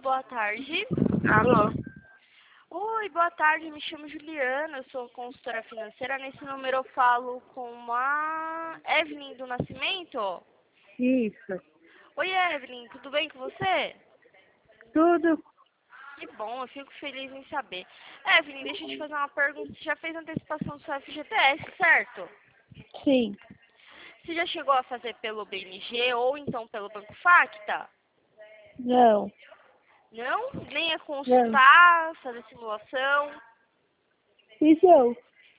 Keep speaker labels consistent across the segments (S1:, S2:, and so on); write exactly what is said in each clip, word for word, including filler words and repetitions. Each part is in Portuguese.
S1: boa tarde.
S2: Alô?
S1: Oi, boa tarde, me chamo Juliana, eu sou consultora financeira. Nesse número eu falo com a Evelyn do Nascimento.
S2: Isso.
S1: Oi, Evelyn, tudo bem com você?
S2: Tudo?
S1: Que bom, eu fico feliz em saber. Evelyn, deixa eu te fazer uma pergunta. Você já fez antecipação do seu F G T S, certo?
S2: Sim.
S1: Você já chegou a fazer pelo B M G ou então pelo Banco Facta?
S2: Não.
S1: Não? Nem a
S2: Não.
S1: consultar, fazer simulação?
S2: Isso eu.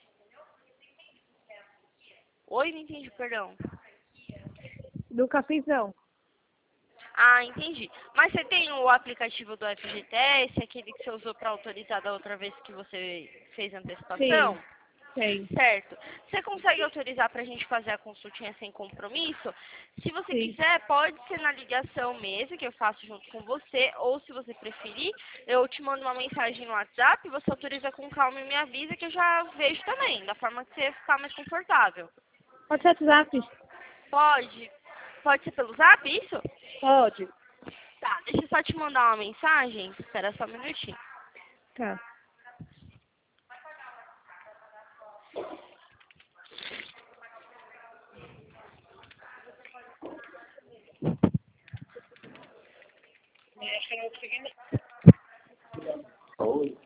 S1: Oi, não entendi, perdão.
S2: Nunca fiz, não.
S1: Ah, entendi. Mas você tem o aplicativo do F G T S, aquele que você usou para autorizar da outra vez que você fez a antecipação?
S2: Sim. Tem.
S1: Certo. Você consegue autorizar para a gente fazer a consultinha sem compromisso? Se você
S2: Sim.
S1: quiser, pode ser na ligação mesmo, que eu faço junto com você, ou se você preferir, eu te mando uma mensagem no WhatsApp, você autoriza com calma e me avisa que eu já vejo também, da forma que você ficar mais confortável.
S2: Pode ser WhatsApp?
S1: Pode? Pode ser pelo Zap, isso?
S2: Pode.
S1: Tá, deixa eu só te mandar uma mensagem. Espera só um minutinho.
S2: Tá. Acho que eu não consegui, não. Oi.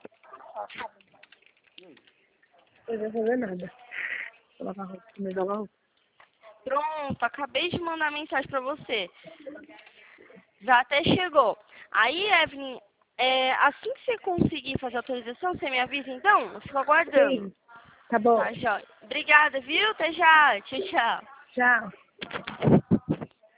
S2: Eu não vou fazer nada. Vou lavar roupa. Comer lavar roupa.
S1: Pronto, acabei de mandar mensagem pra você. Já até chegou. Aí, Evelyn, é, assim que você conseguir fazer a autorização, você me avisa então? Eu fico aguardando.
S2: Sim. Tá bom.
S1: Tá, jóia. Obrigada, viu? Até já. Tchau, tchau.
S2: Tchau.